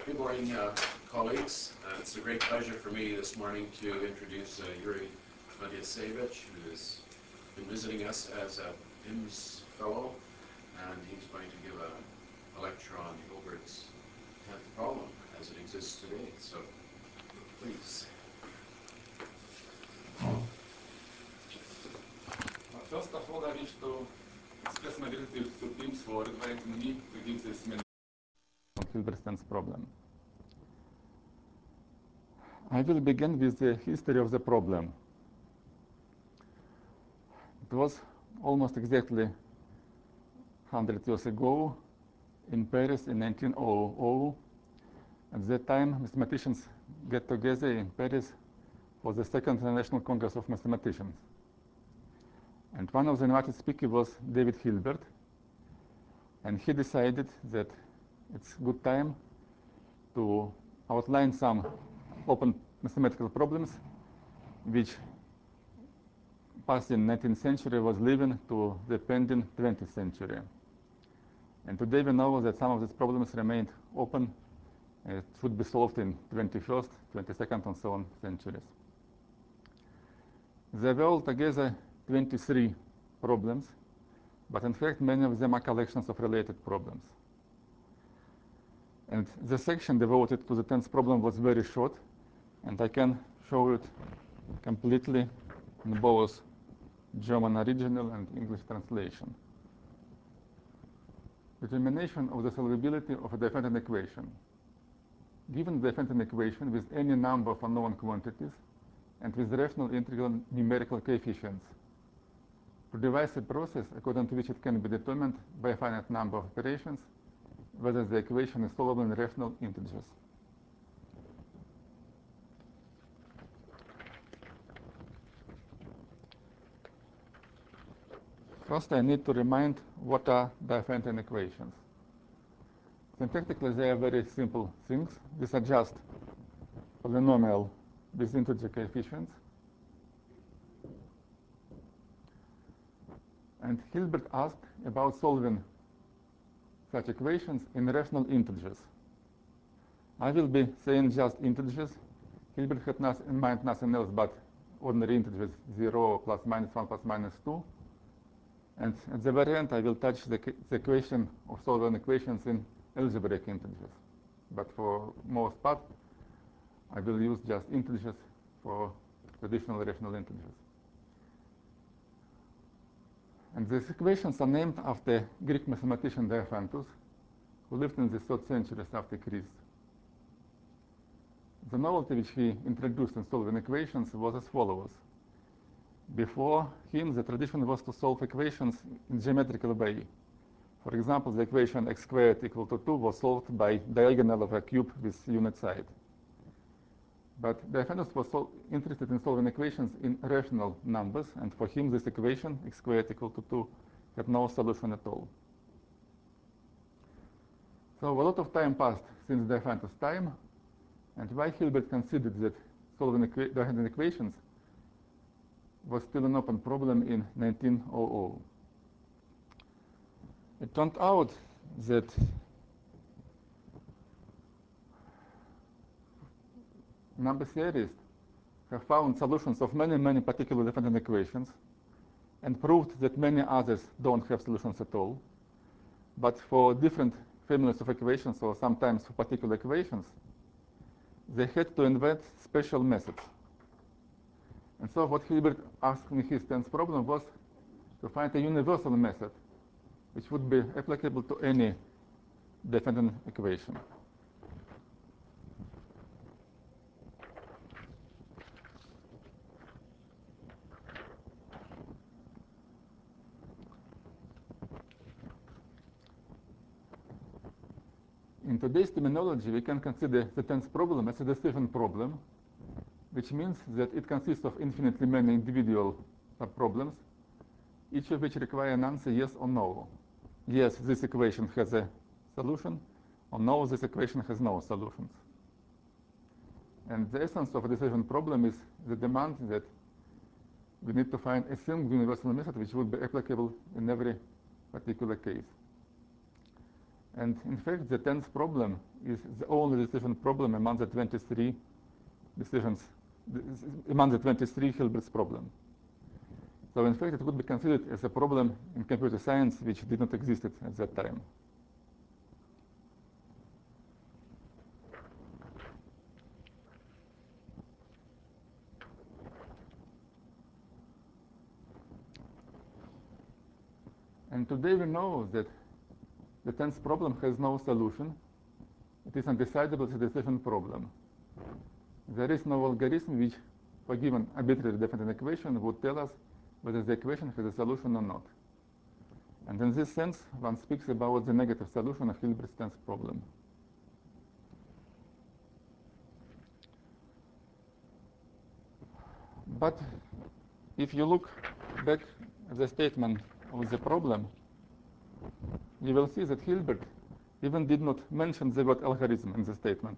Good morning, colleagues. It's a great pleasure for me this morning to introduce Yuri Matiasevich, who has been visiting us as a IMS fellow, and he's going to give a lecture on Hilbert's 10th problem as it exists today. So, please. First of all, I wish to express my gratitude to IMS for inviting me to give this seminar on Hilbert's 10th problem. I will begin with the history of the problem. It was almost exactly 100 years ago in Paris in 1900. At that time, mathematicians get together in Paris for the Second International Congress of Mathematicians. And one of the invited speakers was David Hilbert, and he decided that it's a good time to outline some open mathematical problems which past in 19th century was leaving to the pending 20th century. And today we know that some of these problems remained open and it should be solved in 21st, 22nd and so on centuries. There were altogether 23 problems, but in fact many of them are collections of related problems. And the section devoted to the 10th problem was very short, and I can show it completely in both German original and English translation. Determination of the solvability of a differential equation. Given the differential equation with any number of unknown quantities and with rational integral numerical coefficients, to devise a process according to which it can be determined by a finite number of operations whether the equation is solvable in rational integers. First, I need to remind what are Diophantine equations. Syntactically, they are very simple things. These are just polynomial with integer coefficients. And Hilbert asked about solving such equations in rational integers. I will be saying just integers. Hilbert had in mind nothing else but ordinary integers, 0, plus minus 1, plus minus 2. And at the very end, I will touch the equation of solving equations in algebraic integers. But for most part, I will use just integers for traditional rational integers. And these equations are named after Greek mathematician Diophantus, who lived in the 3rd century after Christ. The novelty which he introduced in solving equations was as follows. Before him, the tradition was to solve equations in geometrical way. For example, the equation x squared equal to 2 was solved by diagonal of a cube with unit side. But Diophantus was interested in solving equations in rational numbers, and for him this equation, x squared equal to 2, had no solution at all. So a lot of time passed since Diophantus' time, and why Hilbert considered that solving Diophantine equations was still an open problem in 1900. It turned out that number theorists have found solutions of many, many particular Diophantine equations and proved that many others don't have solutions at all. But for different families of equations, or sometimes for particular equations, they had to invent special methods. And so what Hilbert asked in his 10th problem was to find a universal method which would be applicable to any Diophantine equation. In today's terminology, we can consider the 10th problem as a decision problem, which means that it consists of infinitely many individual subproblems, each of which require an answer yes or no. Yes, this equation has a solution, or no, this equation has no solutions. And the essence of a decision problem is the demand that we need to find a single universal method which would be applicable in every particular case. And in fact, the 10th problem is the only decision problem among the 23 decisions, among the 23 Hilbert's problem. So in fact, it could be considered as a problem in computer science which did not exist at that time. And today we know that the 10th problem has no solution. It is undecidable decision problem. There is no algorithm which, for given arbitrary definite equation, would tell us whether the equation has a solution or not. And in this sense, one speaks about the negative solution of Hilbert's 10th problem. But if you look back at the statement of the problem, you will see that Hilbert even did not mention the word algorithm in the statement.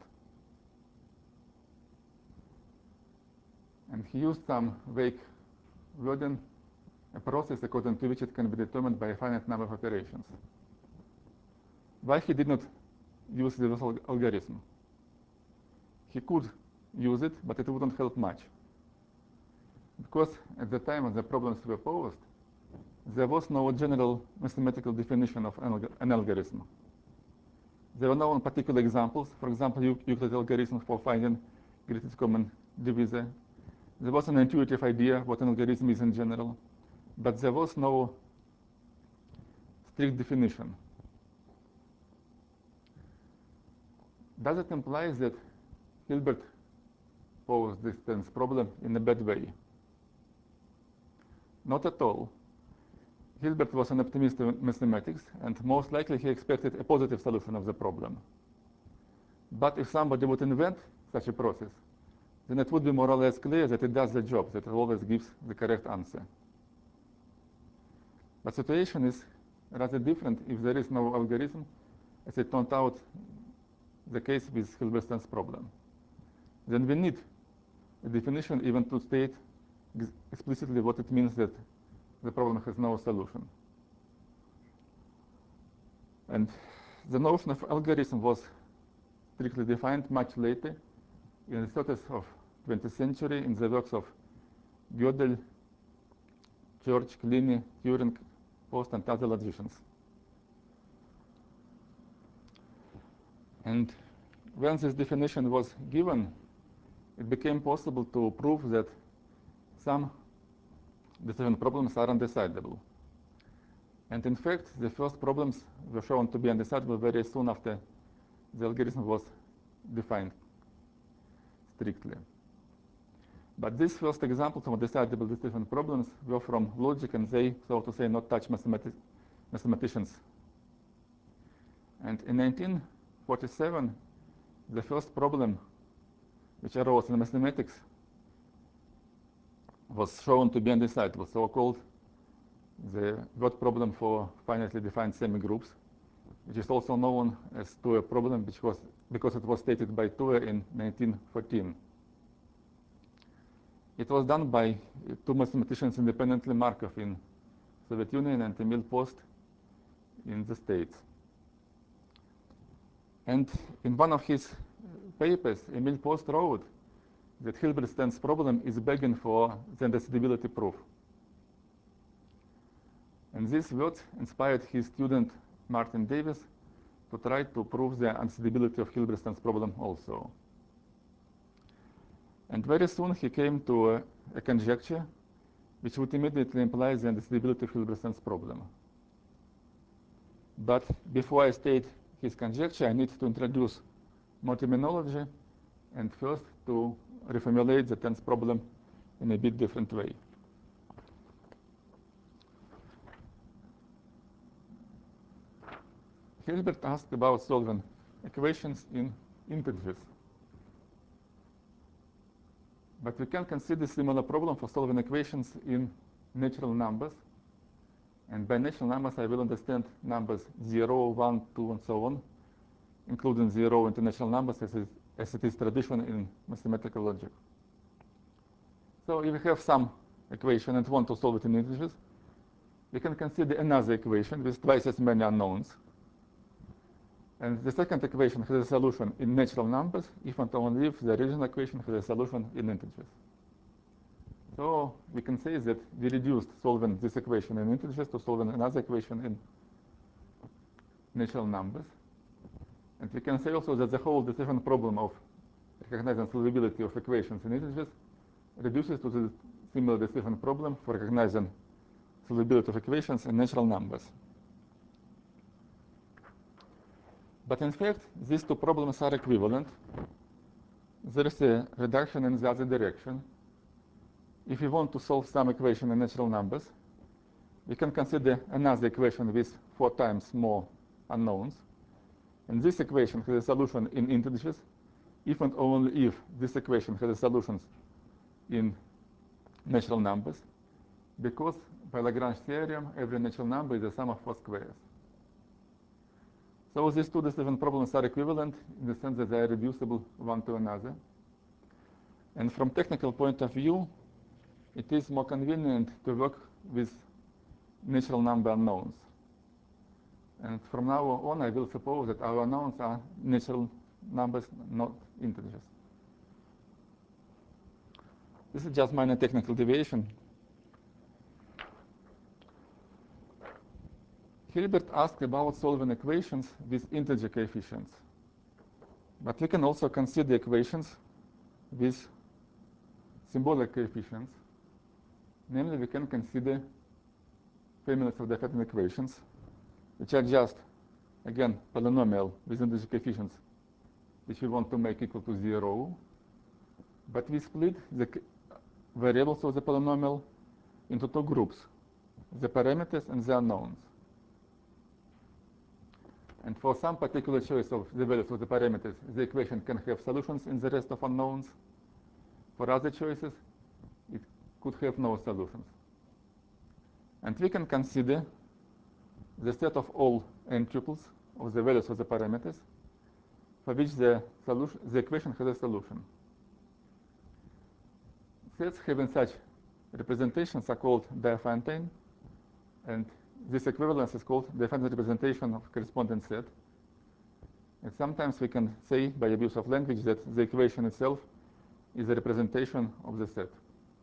And he used some vague wording, a process according to which it can be determined by a finite number of operations. Why he did not use the word algorithm? He could use it, but it wouldn't help much. Because at the time when the problems were posed, there was no general mathematical definition of an algorithm. There were no particular examples. For example, Euclid's algorithm for finding greatest common divisor. There was an intuitive idea what an algorithm is in general, but there was no strict definition. Does it imply that Hilbert posed this 10th problem in a bad way? Not at all. Hilbert was an optimist in mathematics, and most likely he expected a positive solution of the problem. But if somebody would invent such a process, then it would be more or less clear that it does the job, that it always gives the correct answer. But the situation is rather different if there is no algorithm, as it turned out the case with Hilbert's 10th problem. Then we need a definition even to state explicitly what it means that the problem has no solution. And the notion of algorithm was strictly defined much later, in the 30s of 20th century, in the works of Gödel, Church, Kleene, Turing, Post, and other logicians. And when this definition was given, it became possible to prove that some decision problems are undecidable. And in fact, the first problems were shown to be undecidable very soon after the algorithm was defined strictly. But these first examples of undecidable decision problems were from logic, and they, so to say, not touch mathematicians. And in 1947, the first problem which arose in mathematics was shown to be undecidable, so-called the word problem for finitely defined semigroups, which is also known as Tuer problem, which was because it was stated by Tuer in 1914. It was done by two mathematicians independently, Markov in Soviet Union and Emil Post in the States. And in one of his papers, Emil Post wrote that Hilbert's 10th problem is begging for the undecidability proof. And these words inspired his student Martin Davis to try to prove the undecidability of Hilbert's 10th problem also. And very soon he came to a conjecture which would immediately imply the undecidability of Hilbert's 10th problem. But before I state his conjecture, I need to introduce more terminology and first to reformulate the 10th problem in a bit different way. Hilbert asked about solving equations in integers. But we can consider similar problem for solving equations in natural numbers. And by natural numbers, I will understand numbers 0, 1, 2, and so on, including 0 into natural numbers as it is tradition in mathematical logic. So if we have some equation and want to solve it in integers, we can consider another equation with twice as many unknowns. And the second equation has a solution in natural numbers, if and only if the original equation has a solution in integers. So we can say that we reduced solving this equation in integers to solving another equation in natural numbers. And we can say also that the whole decision problem of recognizing solvability of equations in integers reduces to the similar decision problem for recognizing solvability of equations in natural numbers. But in fact, these two problems are equivalent. There is a reduction in the other direction. If we want to solve some equation in natural numbers, we can consider another equation with 4 times more unknowns. And this equation has a solution in integers, if and only if this equation has a solutions in natural numbers, because by Lagrange theorem, every natural number is the sum of 4 squares. So these two decision problems are equivalent in the sense that they are reducible one to another. And from technical point of view, it is more convenient to work with natural number unknowns. And from now on, I will suppose that our unknowns are natural numbers, not integers. This is just minor technical deviation. Hilbert asked about solving equations with integer coefficients. But we can also consider equations with symbolic coefficients. Namely, we can consider families of Diophantine equations, which are just, again, polynomial with integer coefficients, which we want to make equal to 0. But we split the variables of the polynomial into 2 groups, the parameters and the unknowns. And for some particular choice of the values of the parameters, the equation can have solutions in the rest of unknowns. For other choices, it could have no solutions. And we can consider the set of all n tuples of the values of the parameters for which the equation has a solution. Sets having such representations are called Diophantine, and this equivalence is called Diophantine representation of corresponding set. And sometimes we can say, by abuse of language, that the equation itself is a representation of the set.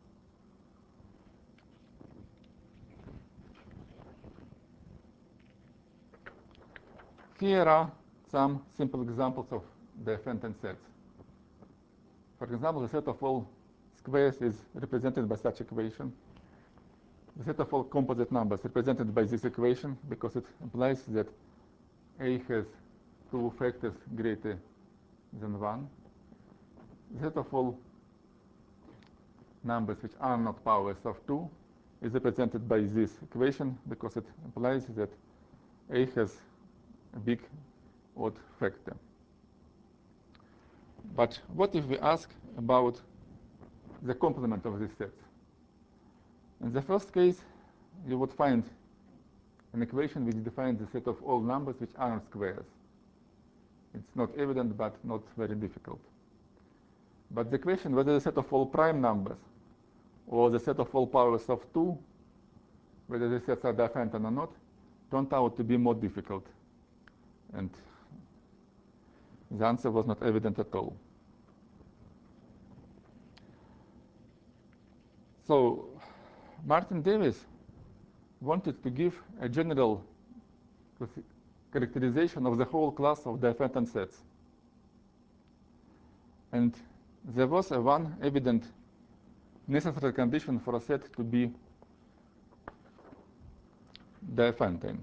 Here are some simple examples of Diophantine sets. For example, the set of all squares is represented by such equation. The set of all composite numbers represented by this equation because it implies that A has 2 factors greater than 1. The set of all numbers which are not powers of 2 is represented by this equation because it implies that A has a big odd factor. But what if we ask about the complement of this set? In the first case, you would find an equation which defines the set of all numbers which are not squares. It's not evident, but not very difficult. But the question whether the set of all prime numbers or the set of all powers of 2, whether the sets are Diophantine or not, turned out to be more difficult. And the answer was not evident at all. So Martin Davis wanted to give a general characterization of the whole class of Diophantine sets. And there was one evident necessary condition for a set to be Diophantine.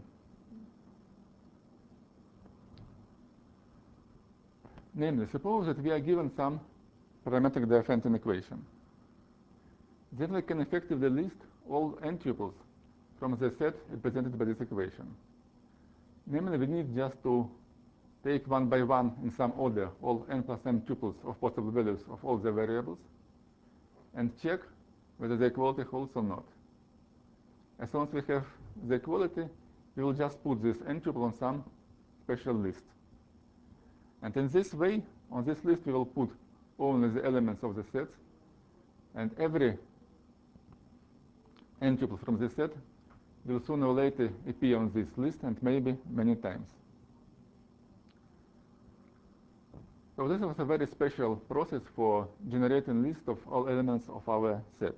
Namely, suppose that we are given some parametric Diophantine equation. Then we can effectively list all n tuples from the set represented by this equation. Namely, we need just to take one by one in some order all n plus m tuples of possible values of all the variables and check whether the equality holds or not. As soon as we have the equality, we will just put this n tuple on some special list. And in this way, on this list, we will put only the elements of the sets, and every n tuple from this set will sooner or later appear on this list, and maybe many times. So this was a very special process for generating list of all elements of our set.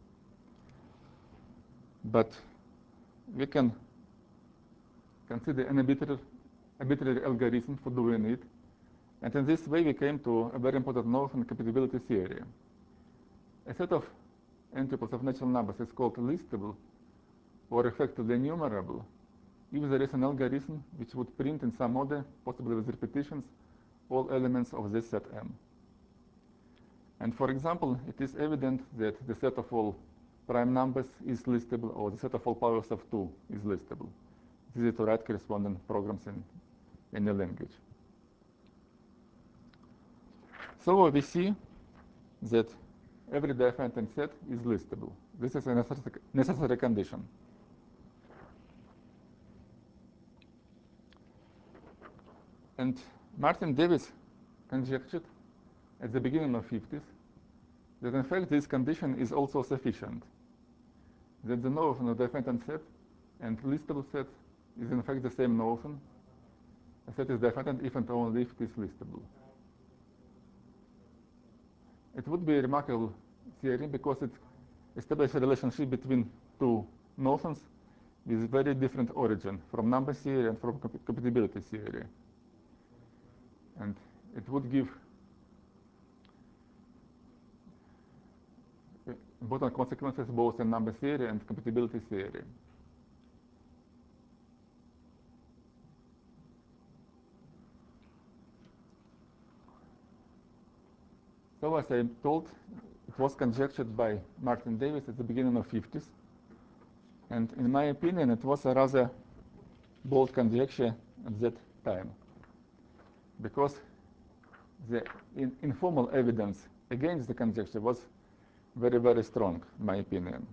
But we can consider an arbitrary algorithm for doing it. And in this way, we came to a very important notion in compatibility theory. A set of n-tuples of natural numbers is called listable or effectively enumerable if there is an algorithm which would print in some order, possibly with repetitions, all elements of this set M. And for example, it is evident that the set of all prime numbers is listable, or the set of all powers of 2 is listable. It's easy to write corresponding programs in any language. So we see that every Diophantine set is listable. This is a necessary condition. And Martin Davis conjectured at the beginning of the 50s that in fact this condition is also sufficient, that the notion of Diophantine set and listable set is in fact the same notion. A set is Diophantine if and only if it is listable. It would be a remarkable theory because it establishes a relationship between two notions with very different origin, from number theory and from compatibility theory. And it would give important consequences both in number theory and compatibility theory. So as I told, it was conjectured by Martin Davis at the beginning of the 50s. And in my opinion, it was a rather bold conjecture at that time, because the informal evidence against the conjecture was very, very strong, in my opinion.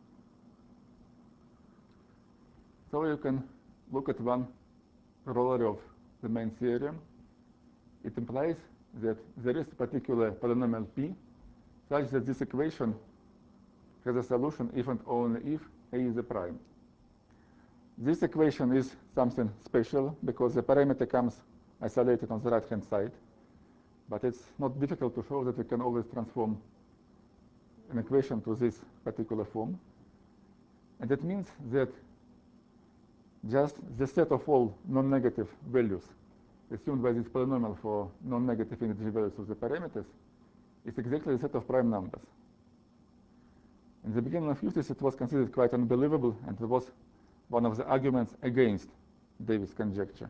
So you can look at one corollary of the main theorem. It implies that there is a particular polynomial P such that this equation has a solution if and only if A is a prime. This equation is something special because the parameter comes isolated on the right-hand side, but it's not difficult to show that we can always transform an equation to this particular form. And that means that just the set of all non-negative values assumed by this polynomial for non-negative integer values of the parameters is exactly the set of prime numbers. In the beginning of use, it was considered quite unbelievable, and it was one of the arguments against Davis' conjecture.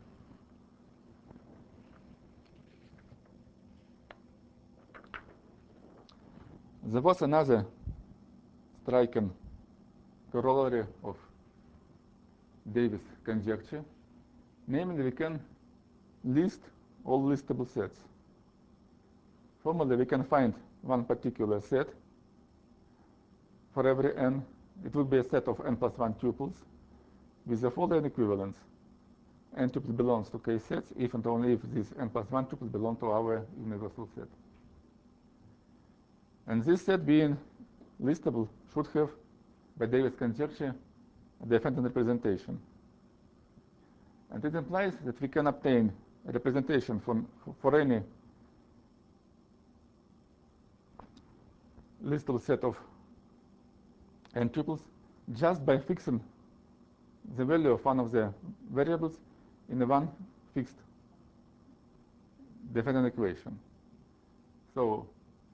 There was another striking corollary of Davis' conjecture, namely we can list all listable sets. Formally, we can find one particular set for every n. It would be a set of n plus 1 tuples with the following equivalence. N tuple belongs to k sets if and only if these n plus 1 tuples belong to our universal set. And this set being listable should have, by Davis' conjecture, a Diophantine representation. And it implies that we can obtain a representation for any listable set of n tuples just by fixing the value of one of the variables in one fixed Diophantine equation. So,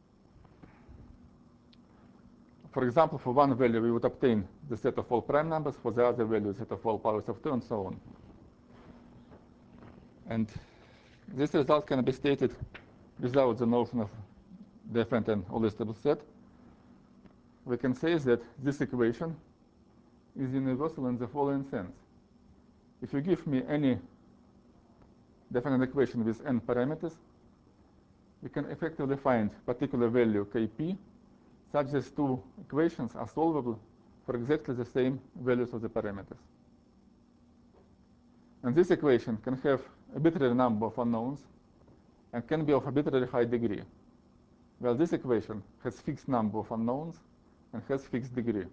for example, for one value, we would obtain the set of all prime numbers, for the other value, the set of all powers of 2, and so on. And this result can be stated without the notion of Diophantine or listable set. We can say that this equation is universal in the following sense. If you give me any Diophantine equation with n parameters, we can effectively find particular value kp such that two equations are solvable for exactly the same values of the parameters. And this equation can have a arbitrary number of unknowns and can be of arbitrarily high degree. Well, this equation has fixed number of unknowns and has fixed degree.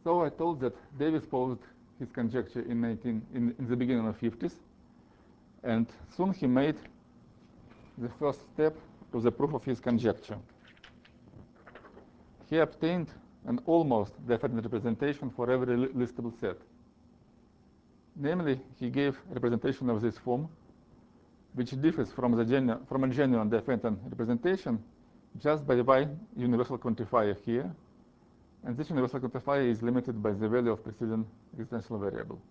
So I told that Davis posed his conjecture in the beginning of 50s, and soon he made the first step to the proof of his conjecture. He obtained an almost definite representation for every listable set. Namely, he gave representation of this form, which differs from a genuine definite representation just by one universal quantifier here, and this universal quantifier is limited by the value of preceding existential variable.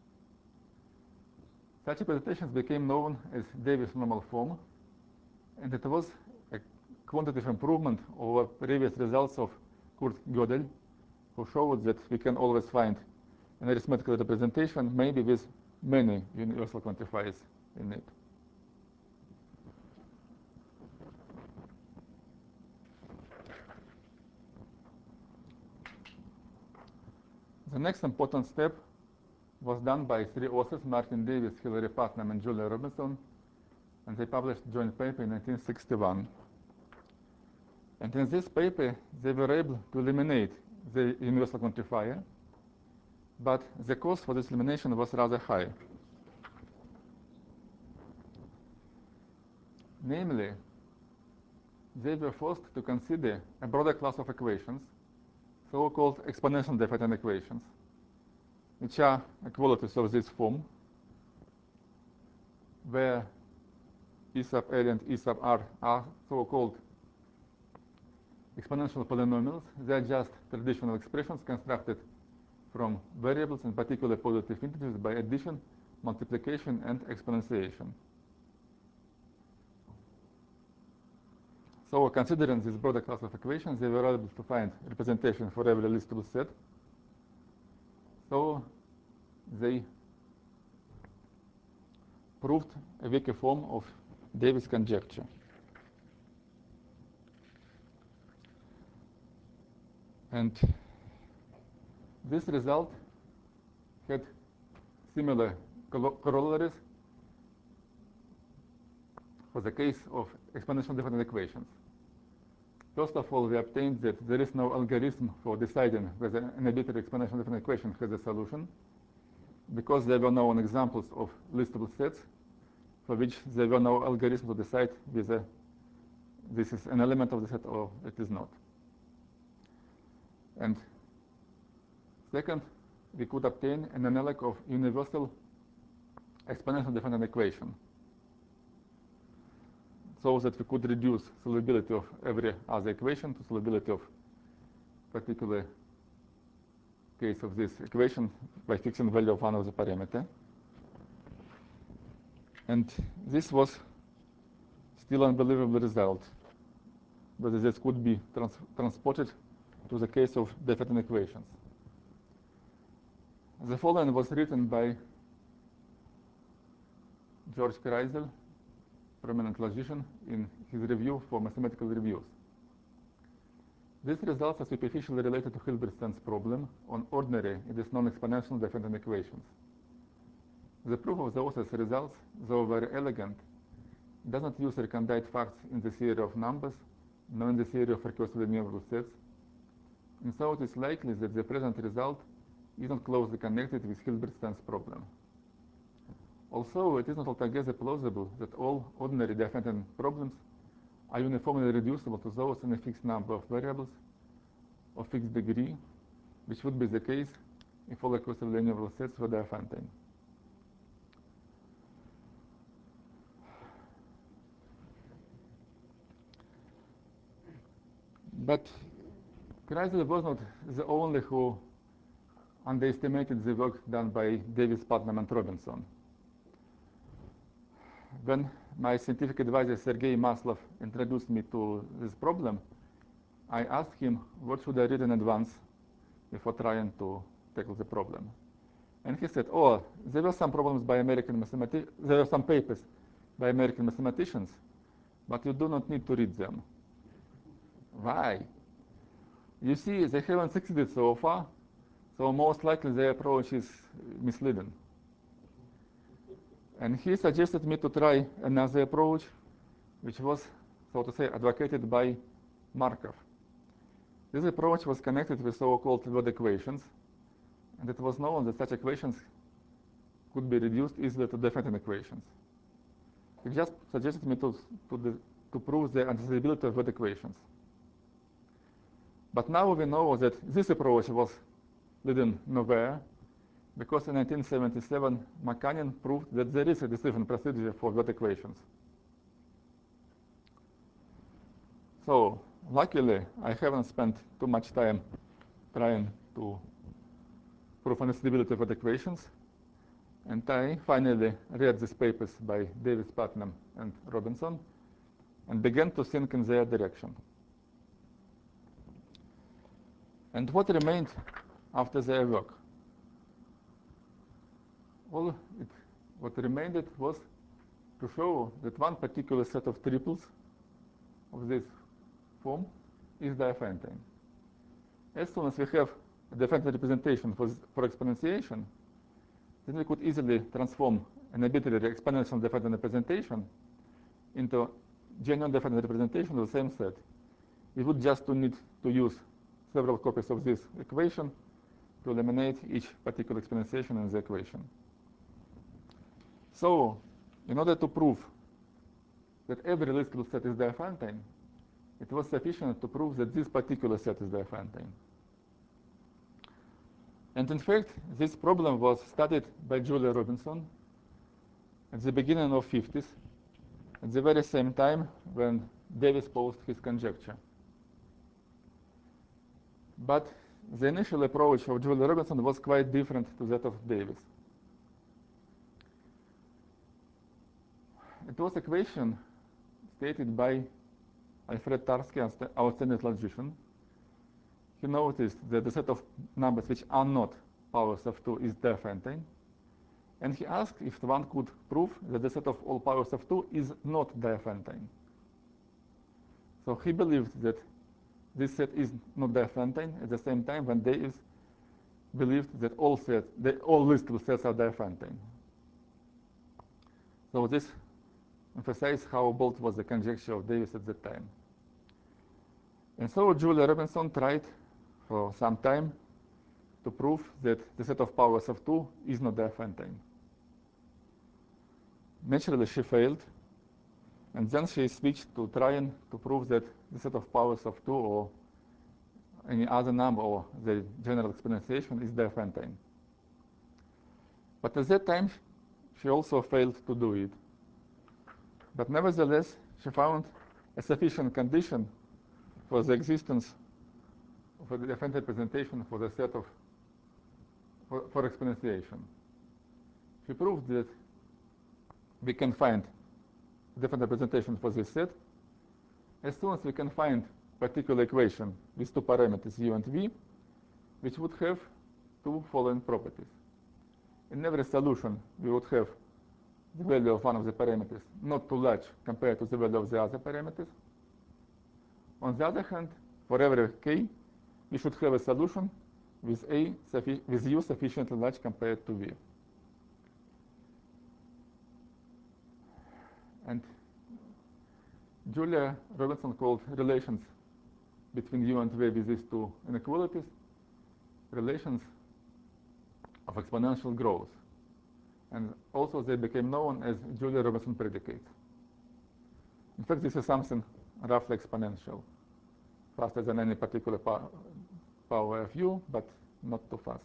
Such representations became known as Davis normal form, and it was a quantitative improvement over previous results of Kurt Gödel, who showed that we can always find an arithmetical representation, maybe with many universal quantifiers in it. The next important step was done by three authors, Martin Davis, Hilary Putnam, and Julia Robinson, and they published a joint paper in 1961. And in this paper, they were able to eliminate the universal quantifier, but the cost for this elimination was rather high. Namely, they were forced to consider a broader class of equations, so-called exponential definite equations, which are equalities of this form, where E sub L and E sub R are so-called exponential polynomials. They are just traditional expressions constructed from variables, in particular positive integers, by addition, multiplication, and exponentiation. So considering this broader class of equations, they were able to find representation for every listable set. So they proved a weaker form of Davis conjecture. And this result had similar corollaries for the case of exponential definite equations. First of all, we obtained that there is no algorithm for deciding whether an arbitrary exponential definite equation has a solution, because there were known examples of listable sets for which there were no algorithm to decide whether this is an element of the set or it is not. And second, we could obtain an analog of universal exponential definite equation, so that we could reduce solubility of every other equation to solubility of particular case of this equation by fixing value of one of the parameter. And this was still an unbelievable result, whether this could be transported to the case of definite equations. The following was written by George Kreisel, prominent logician, in his review for mathematical reviews. These results are superficially related to Hilberstein's problem on ordinary, it is non-exponential definite equations. The proof of the author's results, though very elegant, does not use recondite facts in the theory of numbers, nor in the theory of recursively enumerable sets, and so it is likely that the present result is not closely connected with Hilberstein's problem. Also, it is not altogether plausible that all ordinary definite problems are uniformly reducible to those in a fixed number of variables of fixed degree, which would be the case if all recursively enumerable sets were Diophantine. But Kreisel was not the only who underestimated the work done by Davis, Putnam, and Robinson. When my scientific advisor Sergei Maslov introduced me to this problem, I asked him what should I read in advance before trying to tackle the problem. And he said, oh, there were some problems by there were some papers by American mathematicians, but you do not need to read them. Why? You see, they haven't succeeded so far, so most likely their approach is misleading. And he suggested me to try another approach, which was, so to say, advocated by Markov. This approach was connected with so-called word equations, And it was known that such equations could be reduced easily to different equations. He just suggested me to prove the anticipability of that equations. But now we know that this approach was leading nowhere, because in 1977, Makhanin proved that there is a decision procedure for that equations. So luckily, I haven't spent too much time trying to prove anticipability of that equations. And I finally read these papers by Davis, Putnam, and Robinson, and began to think in their direction. And what remained after their work? What remained was to show that one particular set of triples of this form is Diophantine. As soon as we have a Diophantine representation for exponentiation, then we could easily transform an arbitrary exponential Diophantine representation into genuine Diophantine representation of the same set. We would just need to use several copies of this equation to eliminate each particular exponentiation in the equation. So, in order to prove that every listable set is Diophantine, it was sufficient to prove that this particular set is Diophantine. And in fact, this problem was studied by Julia Robinson at the beginning of the 50s, at the very same time when Davis posed his conjecture. But the initial approach of Julia Robinson was quite different to that of Davis. It was an equation stated by Alfred Tarski, an outstanding logician. He noticed that the set of numbers which are not powers of 2 is Diophantine. And he asked if one could prove that the set of all powers of 2 is not Diophantine. So he believed that this set is not Diophantine at the same time when Davis believed that all listable sets are Diophantine. So this emphasizes how bold was the conjecture of Davis at that time. And so Julia Robinson tried for some time to prove that the set of powers of 2 is not Diophantine. Naturally, she failed, and then she switched to trying to prove that the set of powers of 2 or any other number or the general exponentiation is Diophantine. But at that time, she also failed to do it. But nevertheless, she found a sufficient condition for the existence of a Diophantine representation for the set of for exponentiation. She proved that we can find different representation for this set as soon as we can find particular equation with two parameters u and v, which would have two following properties. In every solution, we would have the value of one of the parameters not too large compared to the value of the other parameters. On the other hand, for every k, we should have a solution with u sufficiently large compared to v. And Julia Robinson called relations between u and v with these two inequalities relations of exponential growth. And also they became known as Julia Robinson predicates. In fact, this is something roughly exponential, faster than any particular power of u, but not too fast.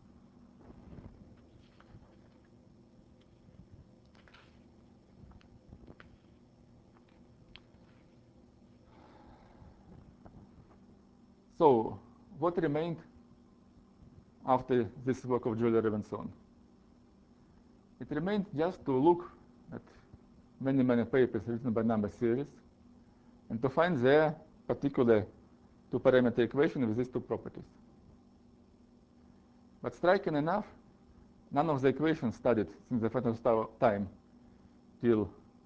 So, what remained after this work of Julia Robinson? It remained just to look at many, many papers written by number theorists and to find their particular two-parameter equation with these two properties. But striking enough, none of the equations studied since the fundamental time till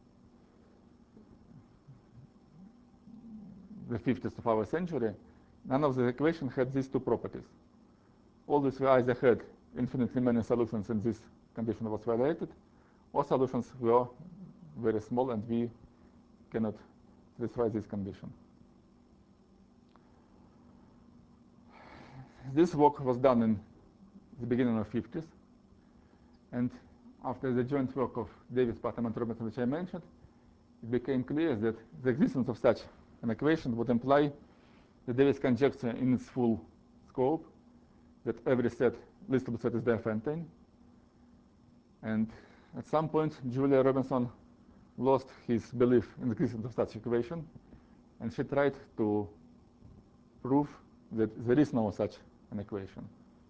the 50s of our century, none of the equations had these two properties. Always we either had infinitely many solutions and this condition was violated, or solutions were very small and we cannot satisfy this condition. This work was done the beginning of 50s. And after the joint work of Davis, Putnam, and Robinson, which I mentioned, it became clear that the existence of such an equation would imply the Davis conjecture in its full scope, that every listable set is Diophantine. And at some point, Julia Robinson lost his belief in the existence of such equation, and she tried to prove that there is no such an equation.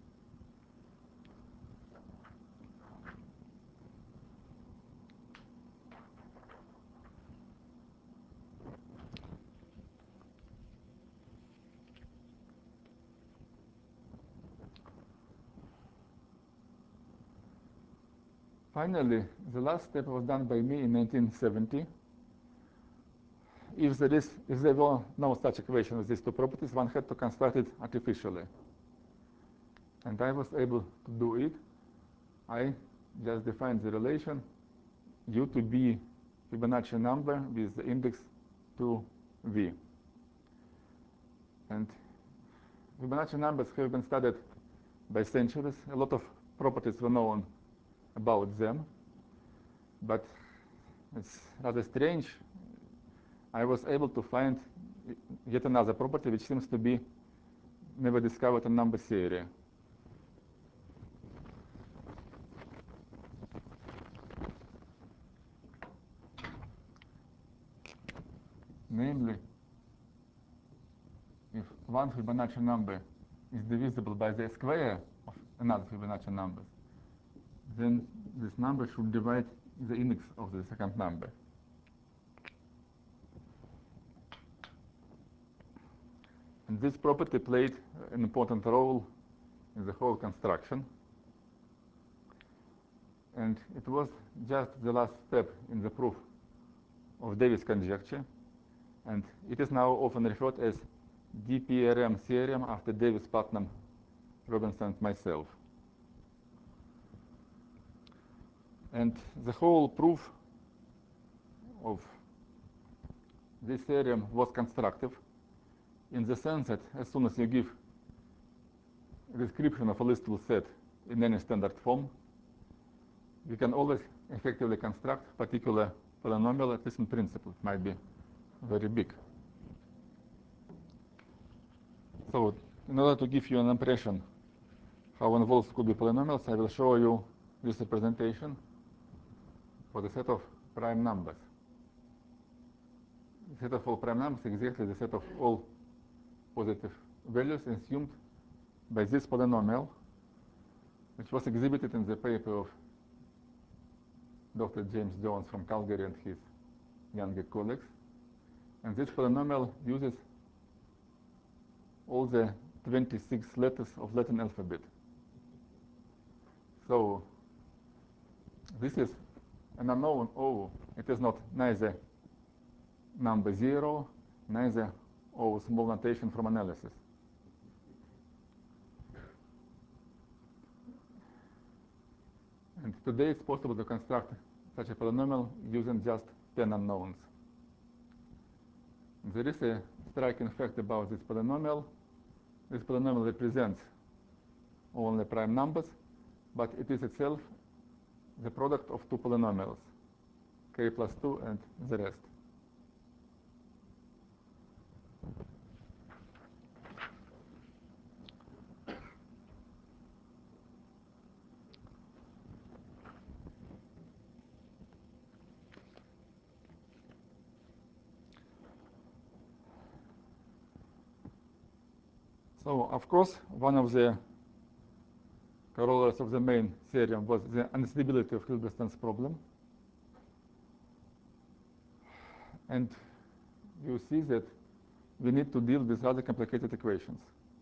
Finally, the last step was done by me in 1970. If there were no such equation with these two properties, one had to construct it artificially. And I was able to do it. I just defined the relation U to be Fibonacci number with the index 2V. And Fibonacci numbers have been studied by centuries. A lot of properties were known about them, but it's rather strange. I was able to find yet another property which seems to be never discovered in number theory. Namely, if one Fibonacci number is divisible by the square of another Fibonacci number, then this number should divide the index of the second number. And this property played an important role in the whole construction. And it was just the last step in the proof of Davis conjecture. And it is now often referred as DPRM theorem after Davis, Putnam, Robinson, and myself. And the whole proof of this theorem was constructive in the sense that as soon as you give a description of a listable set in any standard form, you can always effectively construct particular polynomial, at least in principle. It might be very big. So in order to give you an impression how involved could be polynomials, I will show you this representation for the set of prime numbers. The set of all prime numbers is exactly the set of all positive values assumed by this polynomial, which was exhibited in the paper of Dr. James Jones from Calgary and his younger colleagues. And this polynomial uses all the 26 letters of Latin alphabet. So this is an unknown O. It is not neither number 0, neither O small notation from analysis. And today it's possible to construct such a polynomial using just 10 unknowns. There is a striking fact about this polynomial. This polynomial represents only prime numbers, but it is itself the product of two polynomials, k plus 2 and the rest. So, of course, one of the corollaries of the main theorem was the instability of Hilberstein's problem. And you see that we need to deal with rather complicated equations.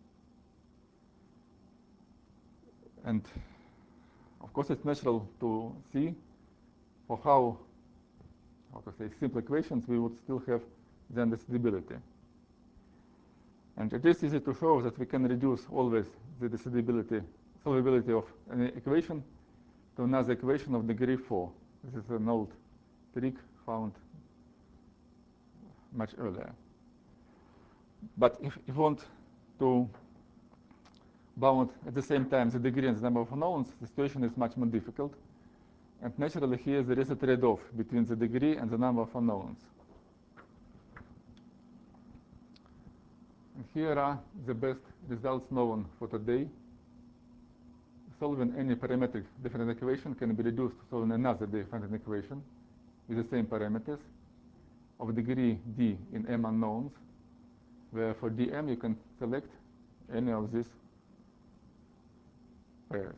And of course, it's natural to see for how to say, simple equations we would still have the instability. And it is easy to show that we can reduce always the solvability of an equation to another equation of degree 4. This is an old trick found much earlier. But if you want to bound at the same time the degree and the number of unknowns, the situation is much more difficult. And naturally here there is a trade-off between the degree and the number of unknowns. And here are the best results known for today. Solving any parametric differential equation can be reduced to solving another differential equation with the same parameters of degree d in m unknowns, where for dm you can select any of these pairs.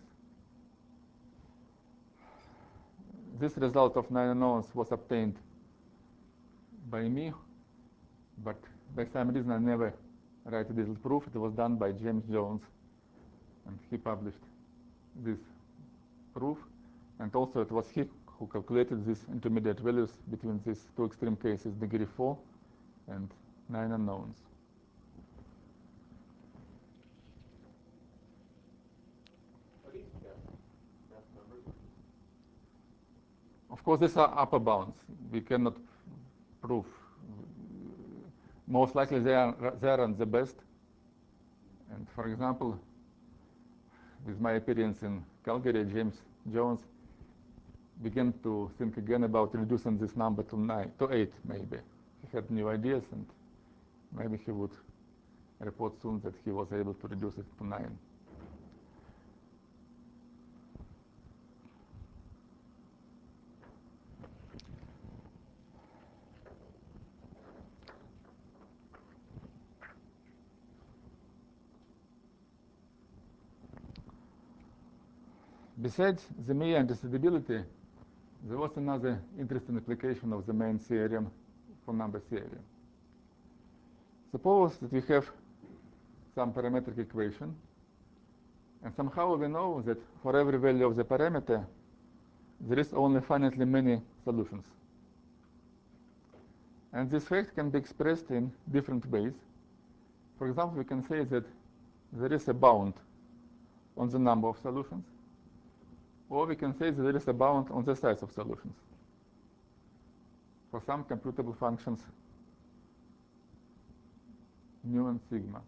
This result of 9 unknowns was obtained by me, but by some reason I never write this proof. It was done by James Jones, and he published this proof. And also it was he who calculated these intermediate values between these two extreme cases, degree 4 and 9 unknowns. Of course, these are upper bounds. We cannot prove. Most likely they aren't the best. And for example, with my appearance in Calgary, James Jones began to think again about reducing this number to 8 maybe. He had new ideas, and maybe he would report soon that he was able to reduce it to 9. Besides the Meyer undecidability, there was another interesting application of the main theorem for number theory. Suppose that we have some parametric equation, and somehow we know that for every value of the parameter, there is only finitely many solutions. And this fact can be expressed in different ways. For example, we can say that there is a bound on the number of solutions, or we can say that there is a bound on the size of solutions for some computable functions mu and sigma.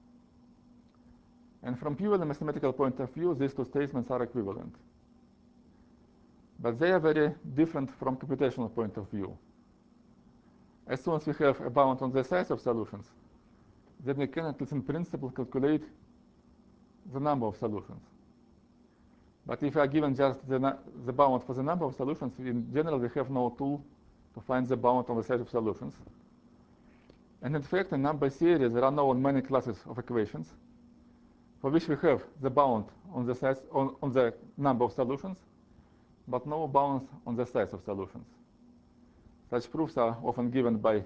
And from purely mathematical point of view, these two statements are equivalent. But they are very different from computational point of view. As soon as we have a bound on the size of solutions, then we can, at least in principle, calculate the number of solutions. But if we are given just the bound for the number of solutions, in general we have no tool to find the bound on the size of solutions. And in fact, in number theory, there are known many classes of equations for which we have the bound on the size on the number of solutions, but no bounds on the size of solutions. Such proofs are often given by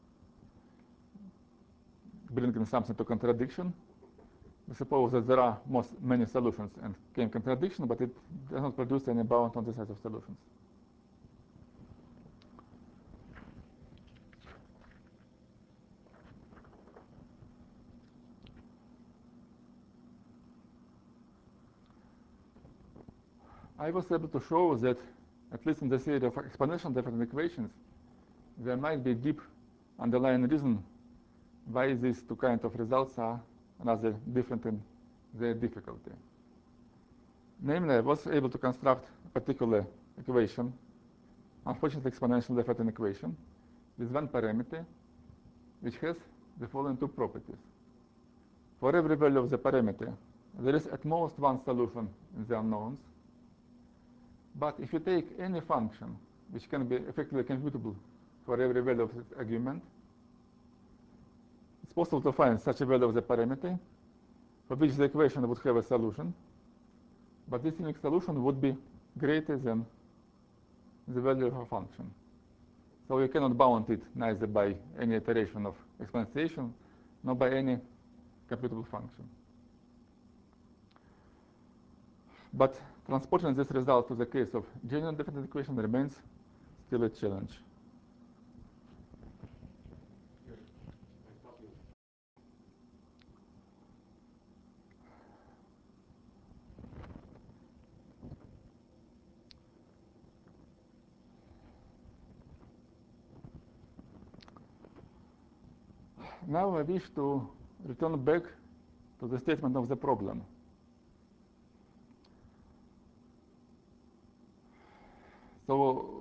bringing something to contradiction. We suppose that there are many solutions and came contradiction, but it does not produce any bound on the size of solutions. I was able to show that, at least in the theory of exponential differential equations, there might be deep underlying reason why these two kinds of results are rather different in their difficulty. Namely, I was able to construct a particular equation, unfortunately exponential differential equation, with one parameter, which has the following two properties. For every value of the parameter, there is at most one solution in the unknowns. But if you take any function which can be effectively computable for every value of its argument, it's possible to find such a value of the parameter for which the equation would have a solution, but this unique solution would be greater than the value of a function. So you cannot bound it neither by any iteration of exponentiation nor by any computable function. But transporting this result to the case of genuine differential equation remains still a challenge. Now I wish to return back to the statement of the problem. So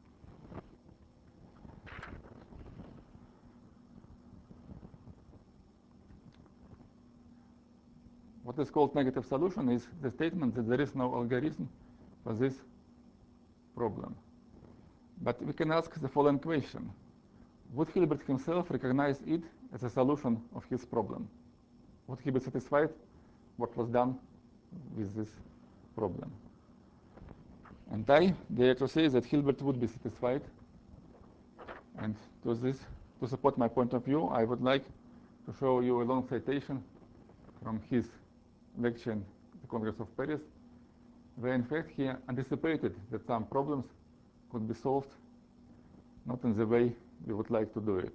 what is called negative solution is the statement that there is no algorithm for this problem. But we can ask the following question. Would Hilbert himself recognize it as a solution of his problem? Would he be satisfied what was done with this problem? And I dare to say that Hilbert would be satisfied. And to support my point of view, I would like to show you a long citation from his lecture in the Congress of Paris, where in fact he anticipated that some problems could be solved not in the way we would like to do it.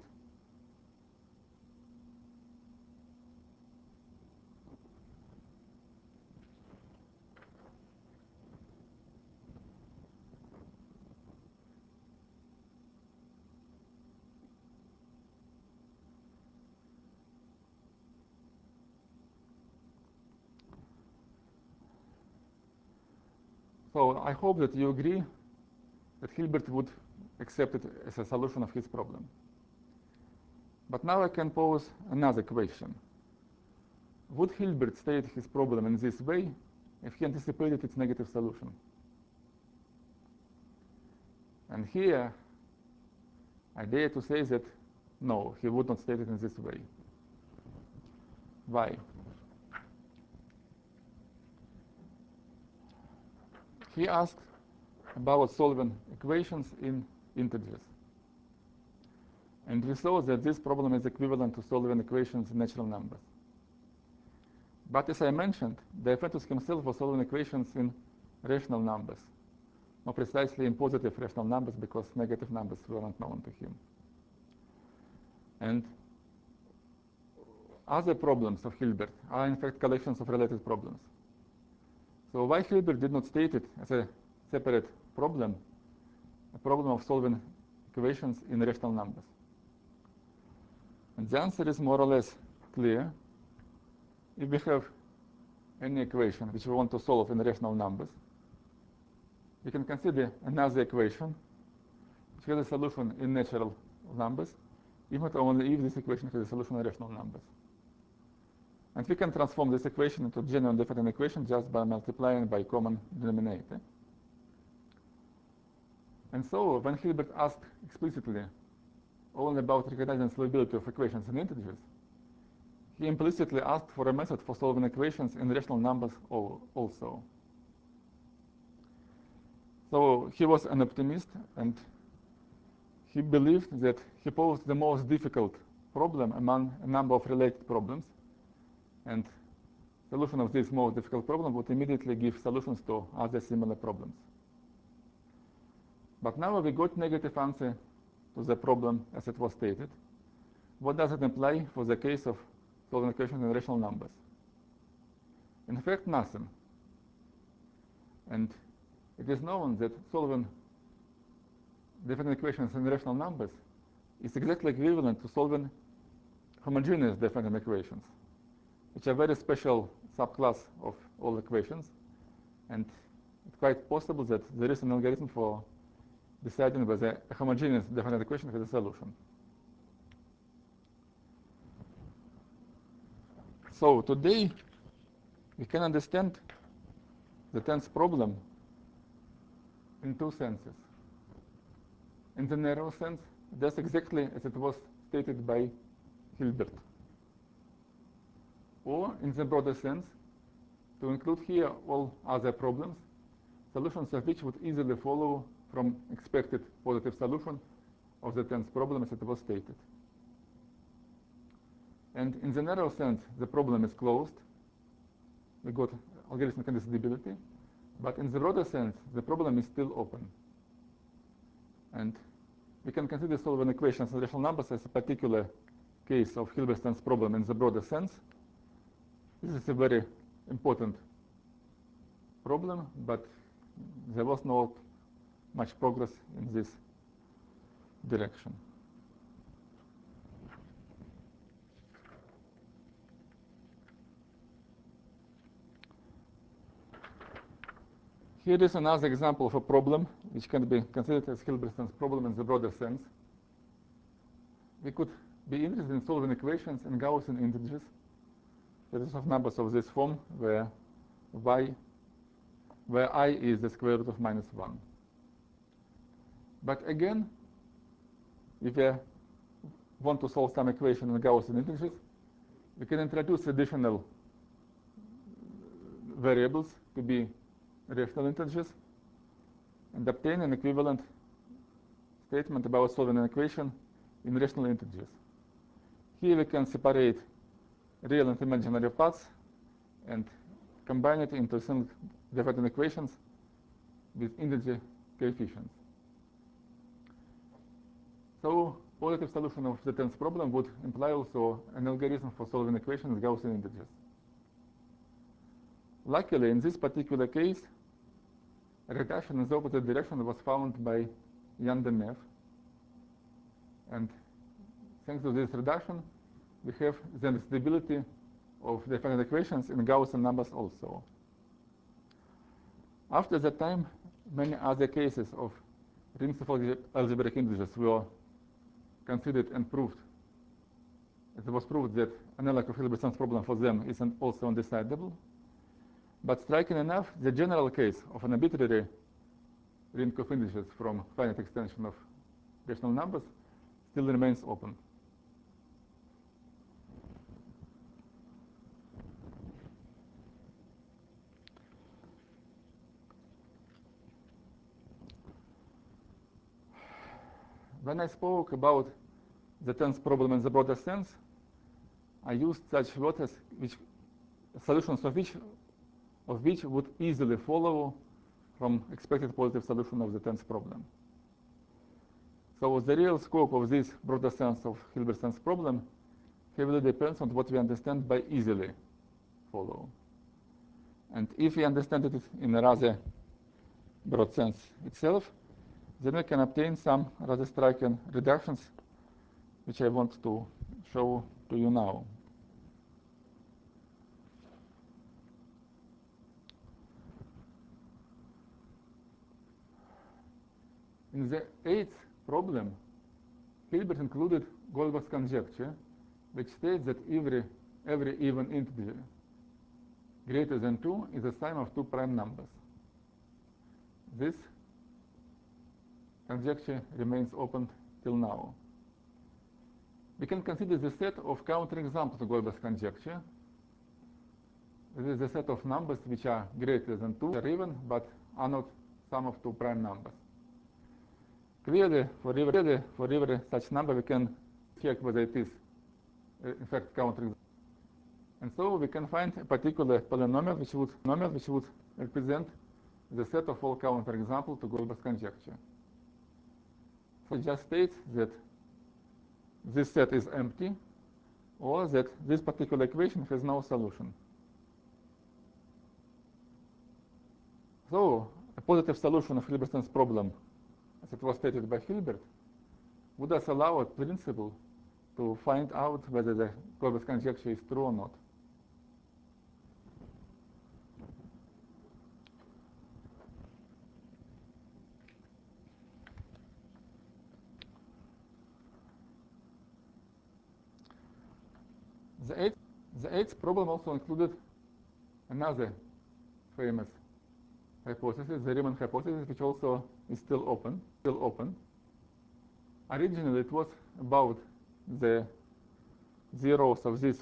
So I hope that you agree that Hilbert would accept it as a solution of his problem. But now I can pose another question. Would Hilbert state his problem in this way if he anticipated its negative solution? And here, I dare to say that no, he would not state it in this way. Why? He asked about solving equations in integers. And we saw that this problem is equivalent to solving equations in natural numbers. But as I mentioned, Diophantus himself was solving equations in rational numbers, more precisely in positive rational numbers because negative numbers were not known to him. And other problems of Hilbert are in fact collections of related problems. So why Hilbert did not state it as a separate problem, a problem of solving equations in rational numbers? And the answer is more or less clear. If we have any equation which we want to solve in rational numbers, we can consider another equation which has a solution in natural numbers, if not only if this equation has a solution in rational numbers. And we can transform this equation into genuine differential equation just by multiplying by common denominator. And so when Hilbert asked explicitly only about recognizing solvability of equations in integers, he implicitly asked for a method for solving equations in rational numbers also. So he was an optimist, and he believed that he posed the most difficult problem among a number of related problems, and solution of this most difficult problem would immediately give solutions to other similar problems. But now we got negative answer to the problem as it was stated. What does it imply for the case of solving equations in rational numbers? In fact, nothing. And it is known that solving different equations in rational numbers is exactly equivalent to solving homogeneous differential equations, which are a very special subclass of all equations. And it's quite possible that there is an algorithm for deciding whether a homogeneous differential equation has a solution. So today, we can understand the tense problem in two senses. In the narrow sense, that's exactly as it was stated by Hilbert. Or in the broader sense, to include here all other problems, solutions of which would easily follow from expected positive solution of the tense problem as it was stated. And in the narrow sense, the problem is closed. We got algorithmic indecidability. But in the broader sense, the problem is still open. And we can consider solving equations in rational numbers as a particular case of Hilbert's tense problem in the broader sense. This is a very important problem, but there was not much progress in this direction. Here is another example of a problem which can be considered as Hilberson's problem in the broader sense. We could be interested in solving equations in Gaussian integers, that is of numbers of this form, where I is the square root of -1. But again, if we want to solve some equation in Gaussian integers, we can introduce additional variables to be rational integers and obtain an equivalent statement about solving an equation in rational integers. Here we can separate real and imaginary parts and combine it into single different equations with integer coefficients. So positive solution of the tenth problem would imply also an algorithm for solving equations with Gaussian integers. Luckily, in this particular case, a reduction in the opposite direction was found by Jan de Neve. And thanks to this reduction, we have the stability of different equations in Gaussian numbers also. After that time, many other cases of rings of algebraic integers were considered and proved. It was proved that analog of Hilberson's problem for them is also undecidable. But striking enough, the general case of an arbitrary ring of integers from finite extension of rational numbers still remains open. When I spoke about the tenth problem in the broader sense, I used such words which solutions of which would easily follow from expected positive solution of the tenth problem. So the real scope of this broader sense of Hilberson's problem heavily depends on what we understand by easily follow. And if we understand it in a rather broad sense itself, then we can obtain some rather striking reductions, which I want to show to you now. In the eighth problem, Hilbert included Goldbach's conjecture, which states that every even integer greater than 2 is the sum of two prime numbers. This conjecture remains open till now. We can consider the set of counterexamples of Goldbach's conjecture. This is the set of numbers which are greater than 2, are even, but are not sum of two prime numbers. Clearly, for every such number, we can check whether it is, in fact, counterexample. And so we can find a particular polynomial which would represent the set of all counterexamples to Goldbach's conjecture. So it just states that this set is empty, or that this particular equation has no solution. So a positive solution of Hilberson's problem, as it was stated by Hilbert, would thus allow a principle to find out whether the Goldbach's conjecture is true or not. The eighth problem also included another famous hypothesis, the Riemann hypothesis, which also is still open. Originally, it was about the zeros of this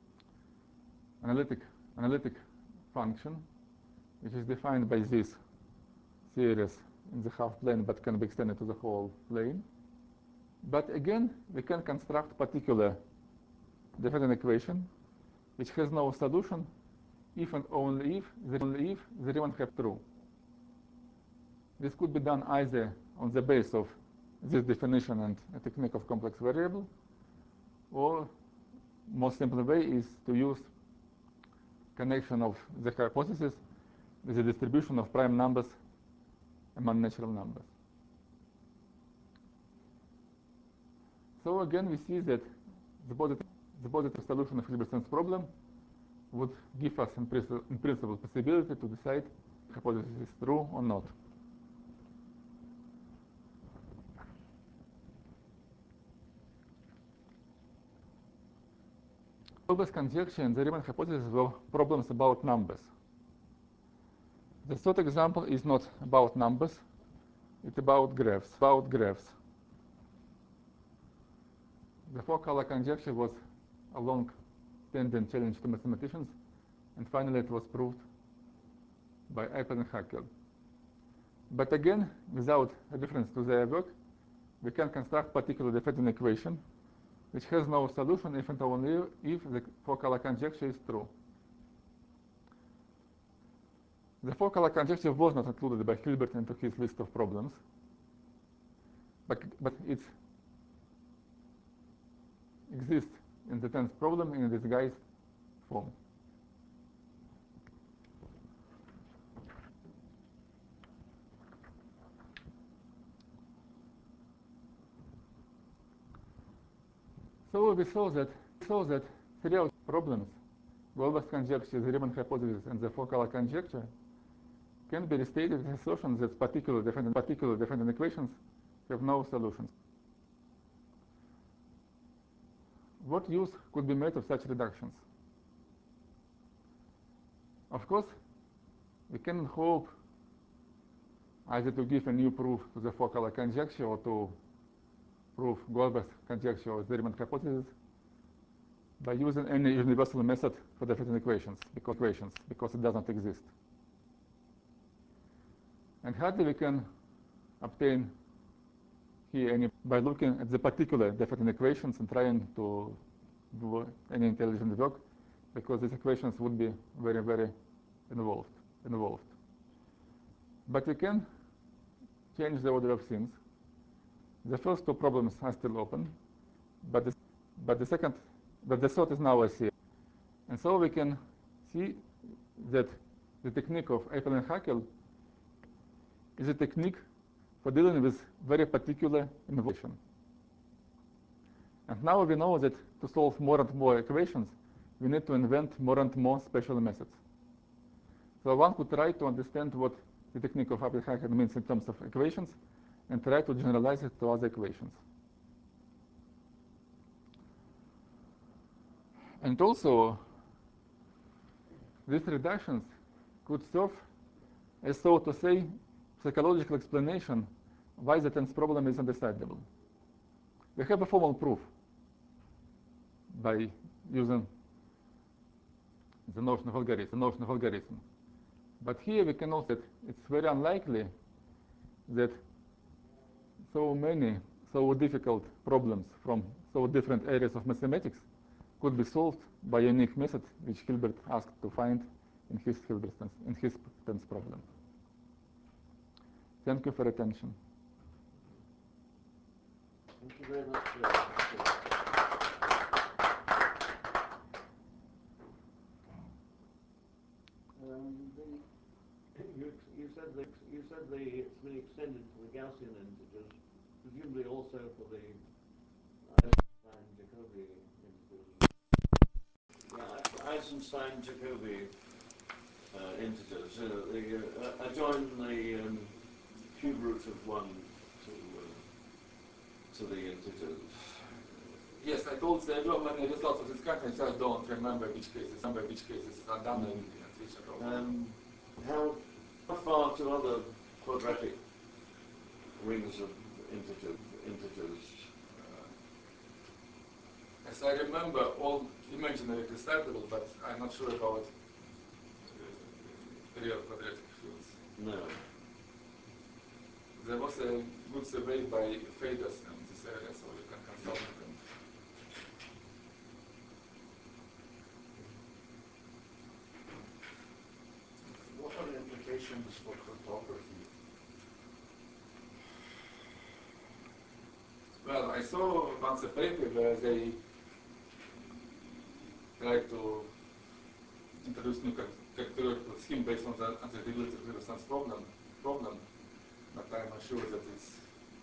analytic function, which is defined by this series in the half plane, but can be extended to the whole plane. But again, we can construct particular different equation which has no solution if and only if the Riemann is true. This could be done either on the basis of this definition and a technique of complex variable, or most simple way is to use connection of the hypothesis with the distribution of prime numbers among natural numbers. So again, we see that the positive solution of Hilberson's problem would give us in principle possibility to decide hypothesis is true or not. Goldberg's conjecture and the Riemann hypothesis were problems about numbers. The third example is not about numbers, it's about graphs. The four-color conjecture was a long-standing challenge to mathematicians, and finally it was proved by Appel and Haeckel. But again, without a reference to their work, we can construct particular defending equation which has no solution if and only if the four-color conjecture is true. The four-color conjecture was not included by Hilbert into his list of problems, but it exists in the 10th problem in a disguised form. So we saw that three of problems, Goldberg's conjecture, the Riemann hypothesis, and the four-color conjecture, can be restated with assertions that particular defending equations have no solutions. What use could be made of such reductions? Of course, we can hope either to give a new proof to the four-color conjecture or to prove Goldberg's conjecture or the Riemann hypothesis by using any universal method for defending equations because it does not exist. And hardly we can obtain here any by looking at the particular defending equations and trying to do any intelligent work, because these equations would be very, very involved. But we can change the order of things. The first two problems are still open, but the third is now a C. And so we can see that the technique of Appel and Haeckel is a technique for dealing with very particular innovation. And now we know that to solve more and more equations, we need to invent more and more special methods. So one could try to understand what the technique of Appel and Haeckel means in terms of equations and try to generalize it to other equations. And also, these reductions could serve as, so to say, psychological explanation why the 10th problem is undecidable. We have a formal proof by using the notion of algorithm. But here we can also, it's very unlikely that so many, so difficult problems from so different areas of mathematics could be solved by a unique method which Hilbert asked to find in his 10th problem. Thank you for attention. Thank you very much. You said it's been extended to the Gaussian integers, presumably also for the Eisenstein-Jacobi integers. Yeah, Eisenstein-Jacobi integers. I join the cube root of 1 to the integers. Yes, I told the many results of this kind. I just don't remember which cases are done and which are not. How far to other quadratic rings of integers? As I remember, all imaginary excitable, but I'm not sure about real quadratic fields. No. There was a good survey by Faders in this area, so you can consult them. What are the implications for cryptography? Well, I saw once a paper where they tried to introduce new characteristical scheme based on the unpredictability of the resistance problem, but I'm not sure that it's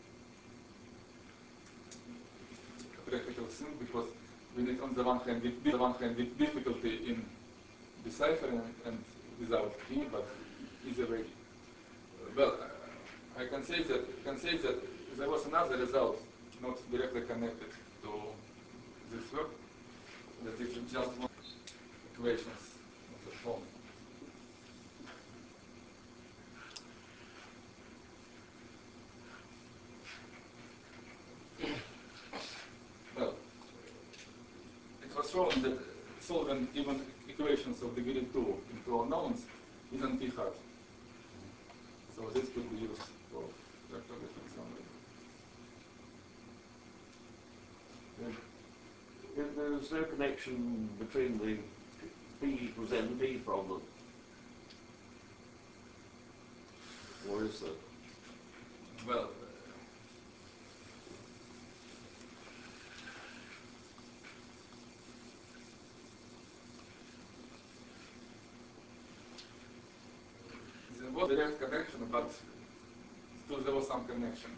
a practical thing, because we need on the one hand difficulty in deciphering and without key, but is already. Well, I can say that there was another result not directly connected to this work, that is just one equations of the form. Well, it was shown that solving even equations of degree 2 into unknowns isn't too hard. So this could be used for cryptography in some way. There's no connection between the P equals NP problem. Or is there? Well, there was a direct connection, but still there was some connection.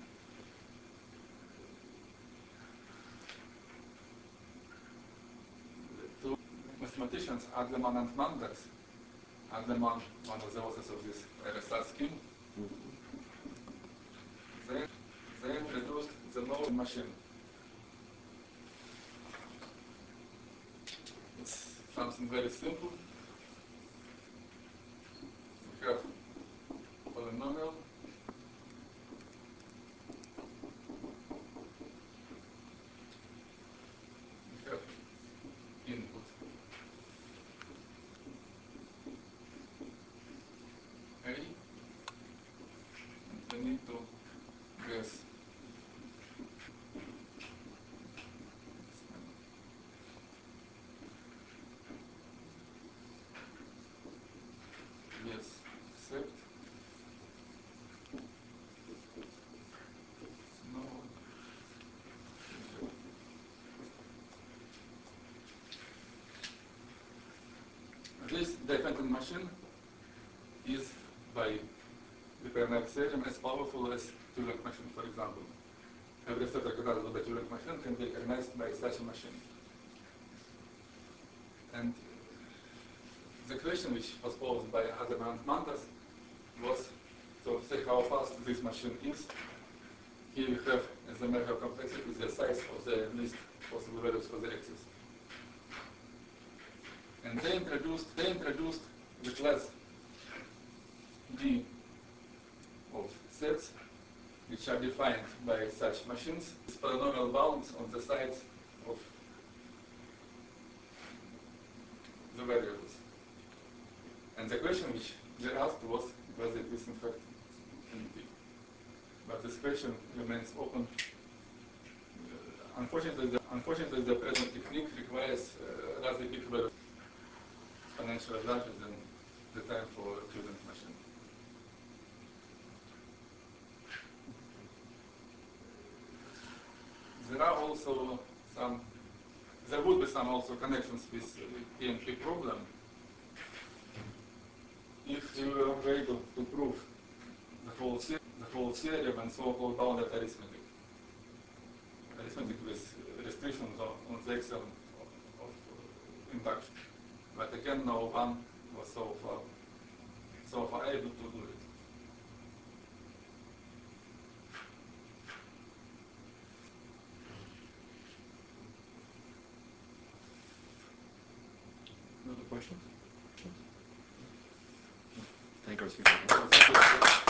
Two mathematicians, Adleman and Manders, Adleman, one of the authors of this RSR scheme, they introduced the Low machine. It's something very simple. We have polynomial. We have input A, and we need to guess yes, except no. This dependent machine is, by the Pernod theorem, as powerful as Turing machine, for example. Every set recognized by the Turing machine can be recognized by such a machine. And the question which was posed by Adleman and Manders was to say how fast this machine is. Here we have, as a measure of complexity, the size of the least possible values for the axis. And they introduced the class D of sets which are defined by such machines with polynomial bounds on the sides of the variables. And the question which they asked was whether it is in fact NP. But this question remains open. Unfortunately, the present technique requires rather big values, exponentially larger than the time for Turing machine. There are also there would be some also connections with the PNP problem if you were able to prove the whole theorem and so-called bounded arithmetic. Arithmetic with restrictions on the extent of induction. But again, no one was so far able to do it. Thank you.